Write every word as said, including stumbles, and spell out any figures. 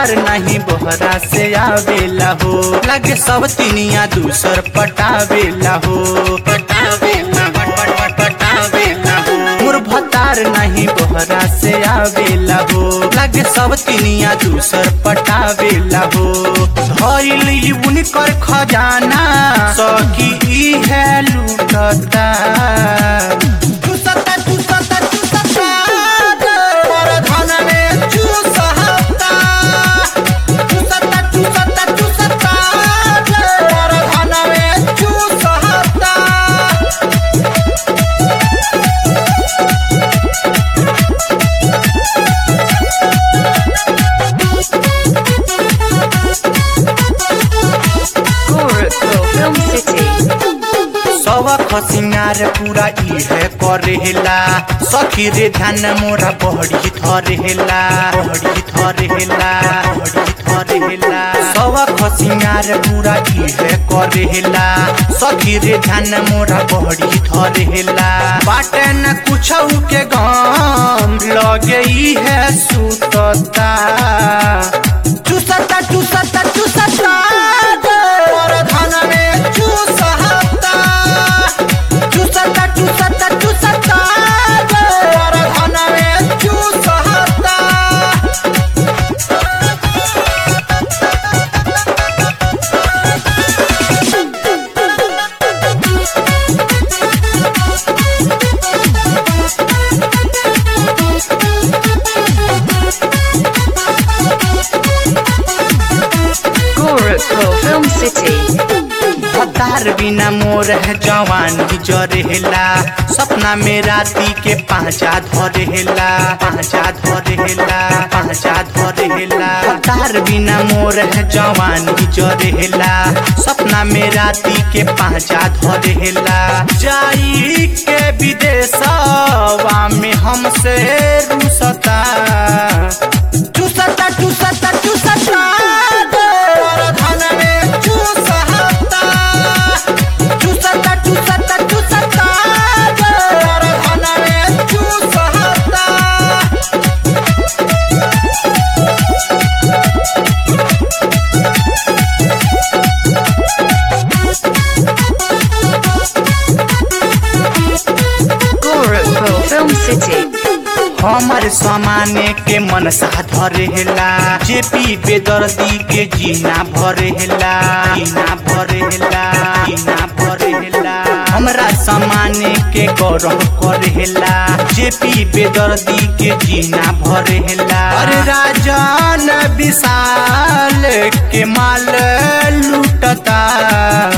भतार नहीं बोहरा से आवेला हो, लगे सब तिनिया दूसर पटावेला हो, पटावेला पटावेला हो। मोर भतार नहीं बोहरा से आवेला हो, लगे सब तिनिया दूसर पटावेला हो। धइल उनकर खजाना सखी ई है लूटता, चूसता चूसता चूसता पर धन में चूसहता, चूसता चूसता चूसता पर धन में चूसहता। सवख सिंगार पूरा इहे करेला, सखी रे ध्यान मोरा बहड़ी थरेला, बहड़ी थरेला, बहड़ी थरेला। सवख सिंगार पूरा इहे करेला, सखी रे ध्यान मोरा बहड़ी थरेला। बाटे न कुछ के गम लगे इहे सुतता, चूसता चूसता चूसता पर धन में चूसहता, चूसता चूसता चूसता पर धन में चूसहता। Film City. भतार बिना मोर है जवानी जरेला, सपना में राती के पांचा धरेला, पांचा धरेला, पांचा धरेला। भतार बिना मोर है जवानी जरेला, सपना में राती के पांचा धरेला। जाई के विदेशवा में हमसे रुसता, चूसता चूसता चूसता पर धन में चूसहता, चूसता चूसता चूसता पर धन में चूसहता। Gorakhpur Film City. हमर समाने के मन सा धरेला, जेपी बेदर्दी के जीना भरेला, जीना भरेला, जीना भरेला। हमरा समाने के गौरव करेला, जेपी बेदर्दी के जीना भरेला। अरे राजन विशाल के माल लूटता,